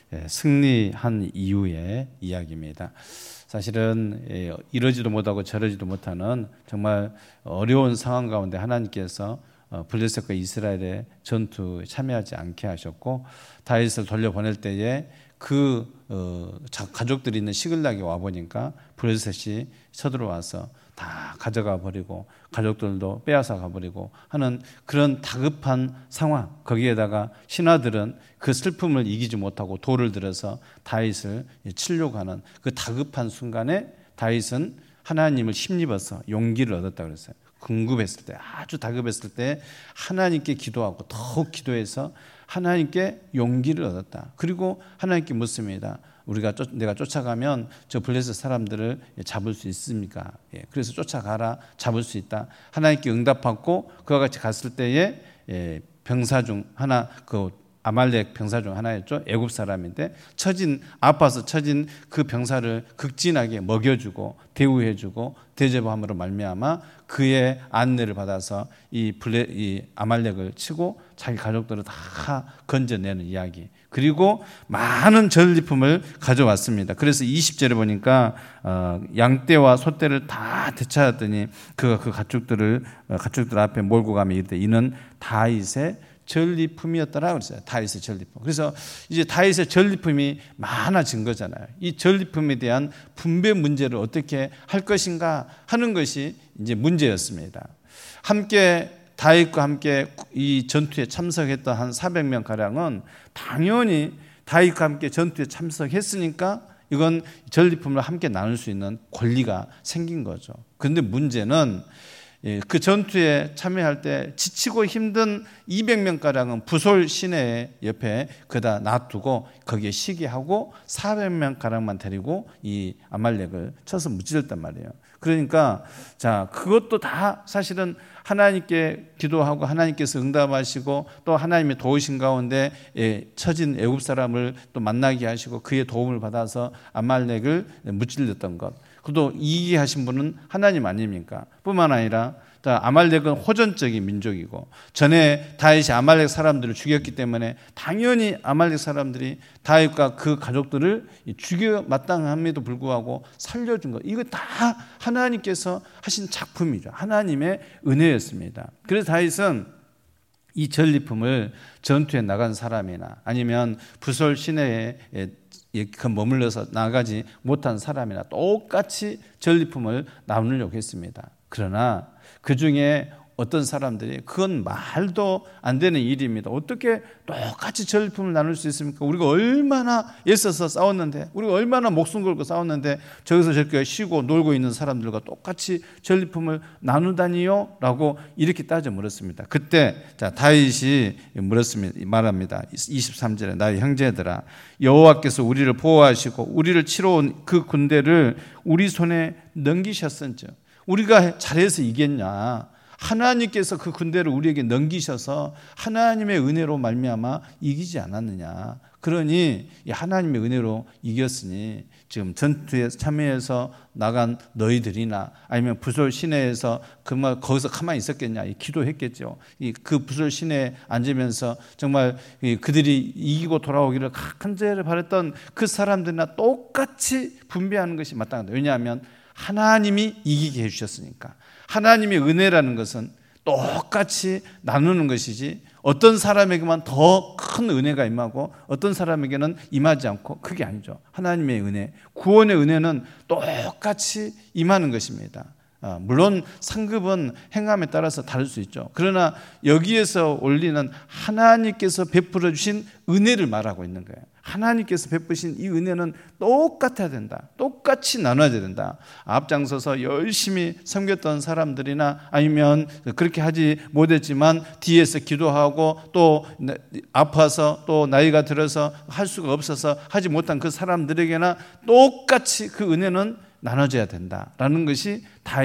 승리한 이후의 이야기입니다. 사실은 이러지도 못하고 저러지도 못하는 정말 어려운 상황 가운데 하나님께서 블레셋과 이스라엘의 전투에 참여하지 않게 하셨고, 다윗을 돌려보낼 때에 가족들이 있는 시글락에 와 보니까 블레셋이 쳐들어와서 다 가져가 버리고 가족들도 빼앗아 가버리고 하는 그런 다급한 상황, 거기에다가 신하들은 그 슬픔을 이기지 못하고 돌을 들어서 다윗을 치려고 하는 그 다급한 순간에 다윗은 하나님을 힘입어서 용기를 얻었다 그랬어요. 궁급했을 때, 아주 다급했을 때 하나님께 기도하고 더욱 기도해서 하나님께 용기를 얻었다. 그리고 하나님께 묻습니다. 내가 쫓아가면 저 블레셋 사람들을 잡을 수 있습니까? 그래서 쫓아가라, 잡을 수 있다. 하나님께 응답받고 그와 같이 갔을 때에 병사 중 하나, 아말렉 병사 중 하나였죠. 애굽 사람인데 아파서 처진 그 병사를 극진하게 먹여주고 대우해주고 대접함으로 말미암아 그의 안내를 받아서 이 아말렉을 치고 자기 가족들을 다 건져내는 이야기. 그리고 많은 전리품을 가져왔습니다. 그래서 20절에 보니까 양떼와 소떼를 다 되찾았더니 그가 그 가축들 앞에 몰고 가며 이르되 이는 다윗의 전리품이었더라 그랬어요. 다윗의 전리품. 그래서 이제 다윗의 전리품이 많아진 거잖아요. 이 전리품에 대한 분배 문제를 어떻게 할 것인가 하는 것이 이제 문제였습니다. 다윗과 함께 이 전투에 참석했던 한 400명 가량은 당연히 다윗과 함께 전투에 참석했으니까 이건 전리품을 함께 나눌 수 있는 권리가 생긴 거죠. 그런데 문제는 그 전투에 참여할 때 지치고 힘든 200명가량은 부솔 시내 옆에 그다 놔두고 거기에 쉬게 하고 400명가량만 데리고 이 아말렉을 쳐서 무찌렀단 말이에요. 그러니까 그것도 다 사실은 하나님께 기도하고 하나님께서 응답하시고 또 하나님의 도우신 가운데 처진 애굽 사람을 또 만나게 하시고 그의 도움을 받아서 아말렉을 무찔렀던 것. 그도 이기게 하신 분은 하나님 아닙니까? 뿐만 아니라 아말렉은 호전적인 민족이고 전에 다윗이 아말렉 사람들을 죽였기 때문에 당연히 아말렉 사람들이 다윗과 그 가족들을 죽여 마땅함에도 불구하고 살려준 것, 이거 다 하나님께서 하신 작품이죠. 하나님의 은혜였습니다. 그래서 다윗은 이 전리품을 전투에 나간 사람이나 아니면 부솔 시내에 머물러서 나가지 못한 사람이나 똑같이 전리품을 나누려고 했습니다. 그러나 그 중에 어떤 사람들이 그건 말도 안 되는 일입니다. 어떻게 똑같이 전리품을 나눌 수 있습니까? 우리가 얼마나 애써서 싸웠는데, 우리가 얼마나 목숨 걸고 싸웠는데 저기서 저렇게 쉬고 놀고 있는 사람들과 똑같이 전리품을 나누다니요? 라고 이렇게 따져 물었습니다. 그때 다윗이 말합니다. 23절에 나의 형제들아, 여호와께서 우리를 보호하시고 우리를 치러 온 그 군대를 우리 손에 넘기셨은즉 우리가 잘해서 이겼냐? 하나님께서 그 군대를 우리에게 넘기셔서 하나님의 은혜로 말미암아 이기지 않았느냐. 그러니 하나님의 은혜로 이겼으니 지금 전투에 참여해서 나간 너희들이나 아니면 부솔 시내에서 거기서 가만히 있었겠냐. 기도했겠죠. 그 부솔 시내에 앉으면서 정말 그들이 이기고 돌아오기를 간절히 바랬던 그 사람들이나 똑같이 분배하는 것이 마땅하다. 왜냐하면 하나님이 이기게 해주셨으니까. 하나님의 은혜라는 것은 똑같이 나누는 것이지 어떤 사람에게만 더 큰 은혜가 임하고 어떤 사람에게는 임하지 않고, 그게 아니죠. 하나님의 은혜, 구원의 은혜는 똑같이 임하는 것입니다. 물론 상급은 행함에 따라서 다를 수 있죠. 그러나 여기에서 올리는 하나님께서 베풀어 주신 은혜를 말하고 있는 거예요. 하나님께서 베푸신 이 은혜는 똑같아야 된다. 똑같이 나눠야 된다. 앞장서서 열심히 섬겼던 사람들이나 아니면 그렇게 하지 못했지만 뒤에서 기도하고 또 아파서 또 나이가 들어서 할 수가 없어서 하지 못한 그 사람들에게나 똑같이 그 은혜는 나눠져야 된다라는 것이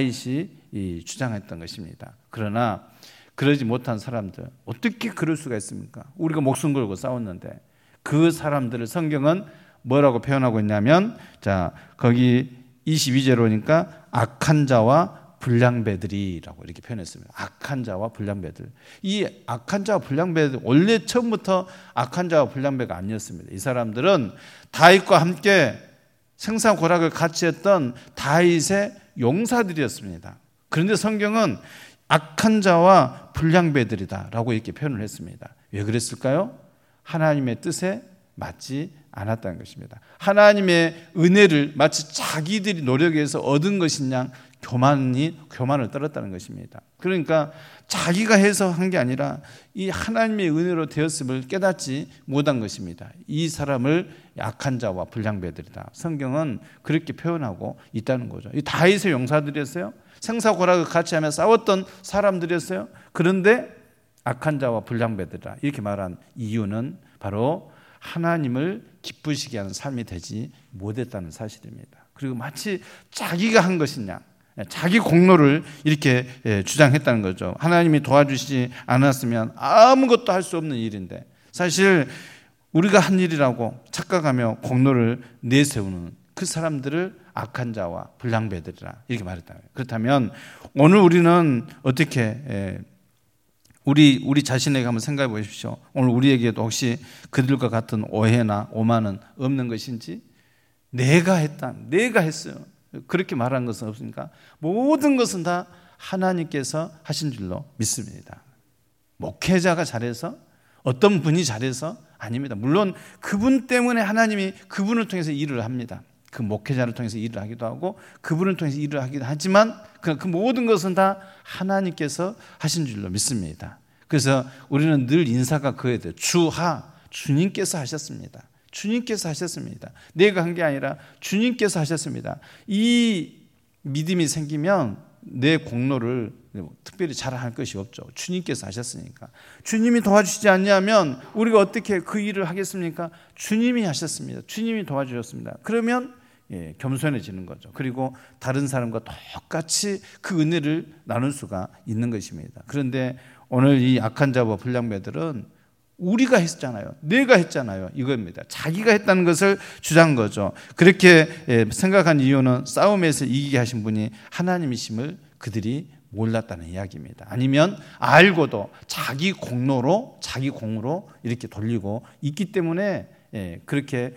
다윗이 주장했던 것입니다. 그러나 그러지 못한 사람들, 어떻게 그럴 수가 있습니까? 우리가 목숨 걸고 싸웠는데. 그 사람들을 성경은 뭐라고 표현하고 있냐면, 거기 22절에 오니까 악한 자와 불량배들이라고 이렇게 표현했습니다. 악한 자와 불량배들. 이 악한 자와 불량배들, 원래 처음부터 악한 자와 불량배가 아니었습니다. 이 사람들은 다윗과 함께 생사고락을 같이 했던 다윗의 용사들이었습니다. 그런데 성경은 악한 자와 불량배들이다라고 이렇게 표현을 했습니다. 왜 그랬을까요? 하나님의 뜻에 맞지 않았다는 것입니다. 하나님의 은혜를 마치 자기들이 노력해서 얻은 것이냐 교만을 떨었다는 것입니다. 그러니까 자기가 해서 한 게 아니라 이 하나님의 은혜로 되었음을 깨닫지 못한 것입니다. 이 사람을 악한 자와 불량배들이다. 성경은 그렇게 표현하고 있다는 거죠. 이 다윗의 용사들이었어요. 생사고락을 같이 하며 싸웠던 사람들이었어요. 그런데 악한 자와 불량배들이다. 이렇게 말한 이유는 바로 하나님을 기쁘시게 하는 삶이 되지 못했다는 사실입니다. 그리고 마치 자기가 한 것이냐, 자기 공로를 이렇게 주장했다는 거죠. 하나님이 도와주시지 않았으면 아무것도 할 수 없는 일인데, 사실 우리가 한 일이라고 착각하며 공로를 내세우는 그 사람들을 악한 자와 불량배들이라 이렇게 말했다. 그렇다면 오늘 우리는 어떻게 우리 자신에게 한번 생각해 보십시오. 오늘 우리에게도 혹시 그들과 같은 오해나 오만은 없는 것인지, 내가 했어요. 그렇게 말하는 것은 없습니까? 모든 것은 다 하나님께서 하신 줄로 믿습니다. 목회자가 잘해서, 어떤 분이 잘해서 아닙니다. 물론 그분 때문에 하나님이 그분을 통해서 일을 합니다. 그 목회자를 통해서 일을 하기도 하고 그분을 통해서 일을 하기도 하지만 그 모든 것은 다 하나님께서 하신 줄로 믿습니다. 그래서 우리는 늘 인사가 그어야 돼요. 주님께서 하셨습니다. 주님께서 하셨습니다. 내가 한 게 아니라 주님께서 하셨습니다. 이 믿음이 생기면 내 공로를 특별히 자랑할 것이 없죠. 주님께서 하셨으니까. 주님이 도와주시지 않냐면 우리가 어떻게 그 일을 하겠습니까? 주님이 하셨습니다. 주님이 도와주셨습니다. 그러면 겸손해지는 거죠. 그리고 다른 사람과 똑같이 그 은혜를 나눌 수가 있는 것입니다. 그런데 오늘 이 악한 자와 불량배들은 우리가 했잖아요. 내가 했잖아요. 이겁니다. 자기가 했다는 것을 주장한 거죠. 그렇게 생각한 이유는 싸움에서 이기게 하신 분이 하나님이심을 그들이 몰랐다는 이야기입니다. 아니면 알고도 자기 공로로 이렇게 돌리고 있기 때문에 그렇게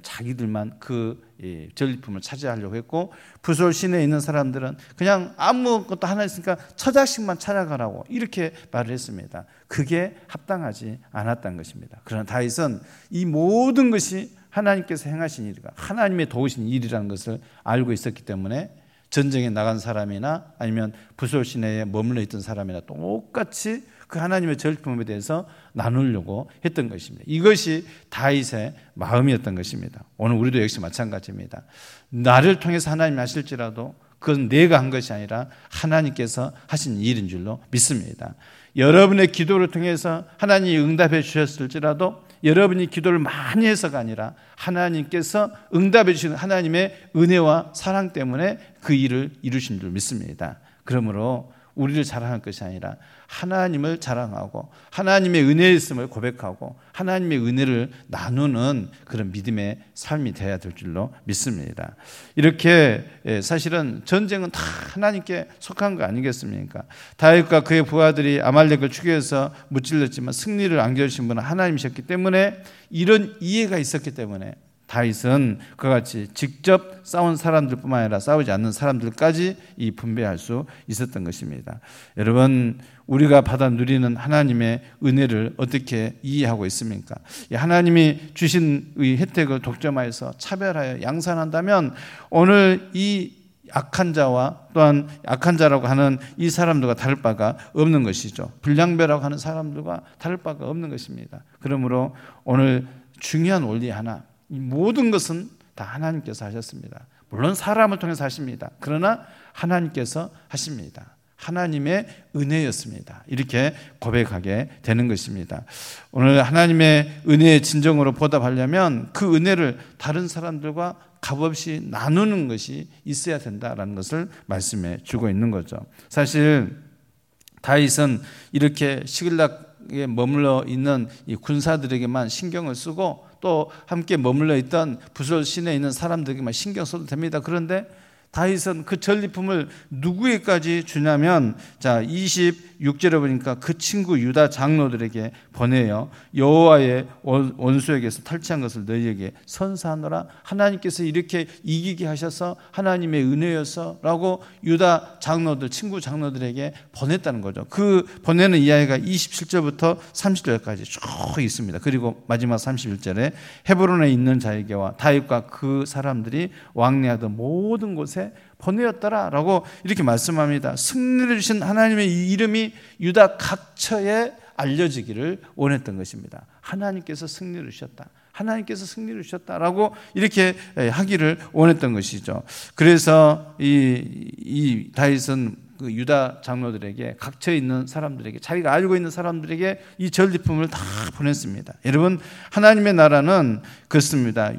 자기들만 그 전리품을 차지하려고 했고, 부솔 시내에 있는 사람들은 그냥 아무것도 하나 있으니까 처자식만 찾아가라고 이렇게 말을 했습니다. 그게 합당하지 않았다는 것입니다. 그러나 다윗은 이 모든 것이 하나님께서 행하신 일이가 하나님의 도우신 일이라는 것을 알고 있었기 때문에 전쟁에 나간 사람이나 아니면 부솔 시내에 머물러 있던 사람이나 똑같이 그 하나님의 전리품에 대해서 나누려고 했던 것입니다. 이것이 다윗의 마음이었던 것입니다. 오늘 우리도 역시 마찬가지입니다. 나를 통해서 하나님이 하실지라도 그건 내가 한 것이 아니라 하나님께서 하신 일인 줄로 믿습니다. 여러분의 기도를 통해서 하나님이 응답해 주셨을지라도 여러분이 기도를 많이 해서가 아니라 하나님께서 응답해 주신 하나님의 은혜와 사랑 때문에 그 일을 이루신 줄 믿습니다. 그러므로 우리를 자랑할 것이 아니라 하나님을 자랑하고 하나님의 은혜의 있음을 고백하고 하나님의 은혜를 나누는 그런 믿음의 삶이 되어야 될 줄로 믿습니다. 이렇게 사실은 전쟁은 다 하나님께 속한 거 아니겠습니까? 다윗과 그의 부하들이 아말렉을 추격해서 무찔렀지만 승리를 안겨주신 분은 하나님이셨기 때문에 이런 이해가 있었기 때문에 다윗은 그와 같이 직접 싸운 사람들뿐만 아니라 싸우지 않는 사람들까지 이 분배할 수 있었던 것입니다. 여러분, 우리가 받아 누리는 하나님의 은혜를 어떻게 이해하고 있습니까? 하나님이 주신 이 혜택을 독점하여서 차별하여 양산한다면 오늘 이 악한 자와 또한 악한 자라고 하는 이 사람들과 다를 바가 없는 것이죠. 불량배라고 하는 사람들과 다를 바가 없는 것입니다. 그러므로 오늘 중요한 원리 하나, 이 모든 것은 다 하나님께서 하셨습니다. 물론 사람을 통해서 하십니다. 그러나 하나님께서 하십니다. 하나님의 은혜였습니다. 이렇게 고백하게 되는 것입니다. 오늘 하나님의 은혜의 진정으로 보답하려면 그 은혜를 다른 사람들과 값없이 나누는 것이 있어야 된다라는 것을 말씀해 주고 있는 거죠. 사실 다윗은 이렇게 시글락에 머물러 있는 이 군사들에게만 신경을 쓰고 또 함께 머물러 있던 부솔 시내에 있는 사람들에게만 신경 써도 됩니다. 그런데 다윗은 그 전리품을 누구에게까지 주냐면, 자 26절에 보니까 그 친구 유다 장로들에게 보내요. 여호와의 원수에게서 탈취한 것을 너희에게 선사하노라. 하나님께서 이렇게 이기게 하셔서 하나님의 은혜여서라고 유다 장로들, 친구 장로들에게 보냈다는 거죠. 그 보내는 이야기가 27절부터 30절까지 쭉 있습니다. 그리고 마지막 31절에 헤브론에 있는 자에게와 다윗과 그 사람들이 왕래하던 모든 곳에 보내었더라라고 이렇게 말씀합니다. 승리를 주신 하나님의 이름이 유다 각처에 알려지기를 원했던 것입니다. 하나님께서 승리를 주셨다. 하나님께서 승리를 주셨다라고 이렇게 하기를 원했던 것이죠. 그래서 이 다윗은 그 유다 장로들에게, 각처에 있는 사람들에게, 자기가 알고 있는 사람들에게 이 전리품을 다 보냈습니다. 여러분, 하나님의 나라는 그렇습니다.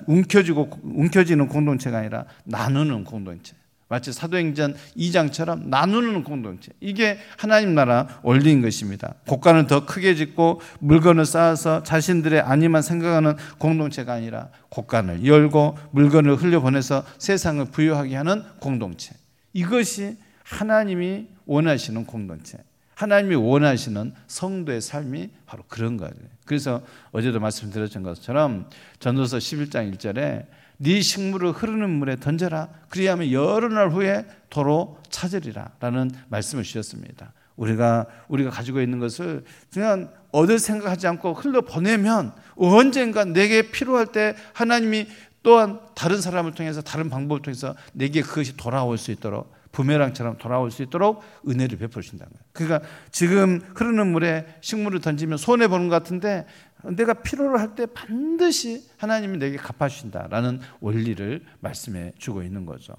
움켜쥐는 공동체가 아니라 나누는 공동체. 마치 사도행전 2장처럼 나누는 공동체. 이게 하나님 나라 원리인 것입니다. 곳간을 더 크게 짓고 물건을 쌓아서 자신들의 안위만 생각하는 공동체가 아니라 곳간을 열고 물건을 흘려보내서 세상을 부유하게 하는 공동체. 이것이 하나님이 원하시는 공동체, 하나님이 원하시는 성도의 삶이 바로 그런 거예요. 그래서 어제도 말씀드렸던 것처럼 전도서 11장 1절에 네 식물을 흐르는 물에 던져라. 그리하면 여러 날 후에 도로 찾으리라 라는 말씀을 주셨습니다. 우리가 가지고 있는 것을 그냥 얻을 생각하지 않고 흘려보내면 언젠가 내게 필요할 때 하나님이 또한 다른 사람을 통해서, 다른 방법을 통해서 내게 그것이 돌아올 수 있도록, 부메랑처럼 돌아올 수 있도록 은혜를 베풀어 주신다는 거예요. 그러니까 지금 흐르는 물에 식물을 던지면 손해보는 것 같은데 내가 필요로 할 때 반드시 하나님이 내게 갚아주신다라는 원리를 말씀해 주고 있는 거죠.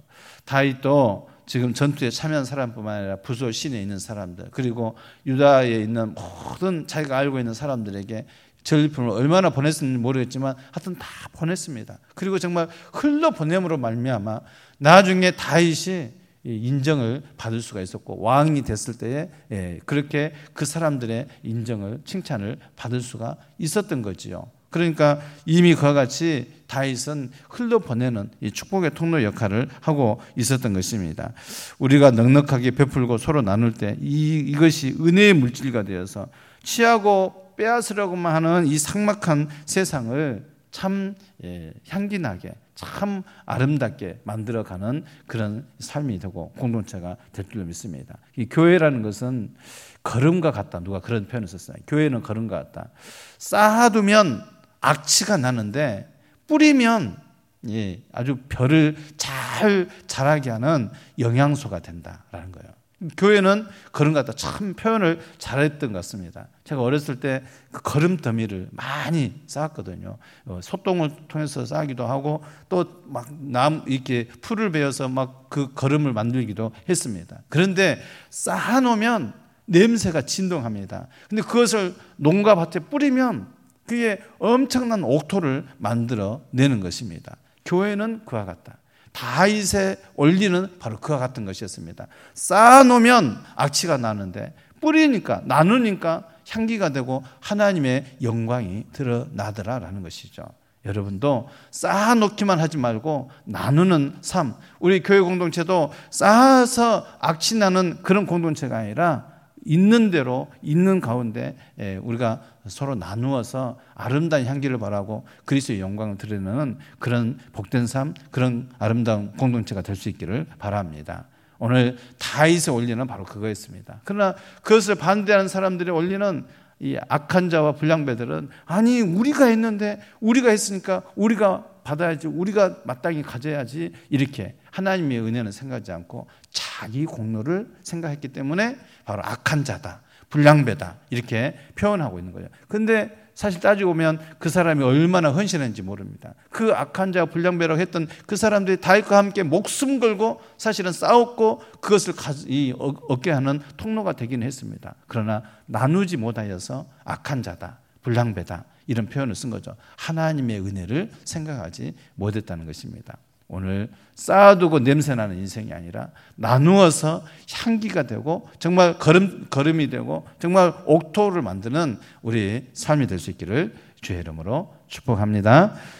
다윗도 지금 전투에 참여한 사람뿐만 아니라 부소 시내에 있는 사람들, 그리고 유다에 있는 모든 자기가 알고 있는 사람들에게 전리품을 얼마나 보냈는지 모르겠지만 하여튼 다 보냈습니다. 그리고 정말 흘러보냄으로 말미암아 나중에 다윗이 인정을 받을 수가 있었고, 왕이 됐을 때에 그렇게 그 사람들의 인정을, 칭찬을 받을 수가 있었던 거지요. 그러니까 이미 그와 같이 다윗은 흘러보내는 이 축복의 통로 역할을 하고 있었던 것입니다. 우리가 넉넉하게 베풀고 서로 나눌 때 이것이 은혜의 물질가 되어서 취하고 빼앗으려고만 하는 이 삭막한 세상을 참 향기나게, 참 아름답게 만들어가는 그런 삶이 되고 공동체가 될 줄로 믿습니다. 이 교회라는 것은 거름과 같다. 누가 그런 표현을 썼어요. 교회는 거름과 같다. 쌓아두면 악취가 나는데 뿌리면 아주 벼를 잘 자라게 하는 영양소가 된다라는 거예요. 교회는 거름 같다. 참 표현을 잘했던 것 같습니다. 제가 어렸을 때 그 거름더미를 많이 쌓았거든요. 소똥을 통해서 쌓기도 하고 또 막 이렇게 풀을 베어서 막 그 거름을 만들기도 했습니다. 그런데 쌓아놓으면 냄새가 진동합니다. 근데 그것을 농가 밭에 뿌리면 그게 엄청난 옥토를 만들어 내는 것입니다. 교회는 그와 같다. 다윗의 원리는 바로 그와 같은 것이었습니다. 쌓아놓으면 악취가 나는데 뿌리니까, 나누니까 향기가 되고 하나님의 영광이 드러나더라라는 것이죠. 여러분도 쌓아놓기만 하지 말고 나누는 삶, 우리 교회 공동체도 쌓아서 악취나는 그런 공동체가 아니라 있는 대로, 있는 가운데 우리가 서로 나누어서 아름다운 향기를 바라고 그리스도의 영광을 드러내는 그런 복된 삶, 그런 아름다운 공동체가 될 수 있기를 바랍니다. 오늘 다윗의 원리는 바로 그거였습니다. 그러나 그것을 반대하는 사람들의 원리는, 이 악한 자와 불량배들은 아니 우리가 했는데, 우리가 했으니까 우리가 받아야지, 우리가 마땅히 가져야지, 이렇게 하나님의 은혜는 생각하지 않고 자기 공로를 생각했기 때문에 바로 악한 자다, 불량배다, 이렇게 표현하고 있는 거예요. 그런데 사실 따지고 보면 그 사람이 얼마나 헌신했는지 모릅니다. 그 악한 자, 불량배라고 했던 그 사람들이 다윗과 함께 목숨 걸고 사실은 싸웠고 그것을 얻게 하는 통로가 되기는 했습니다. 그러나 나누지 못하여서 악한 자다, 불량배다, 이런 표현을 쓴 거죠. 하나님의 은혜를 생각하지 못했다는 것입니다. 오늘 쌓아두고 냄새나는 인생이 아니라 나누어서 향기가 되고 정말 걸음이 되고 정말 옥토를 만드는 우리 삶이 될 수 있기를 주의 이름으로 축복합니다.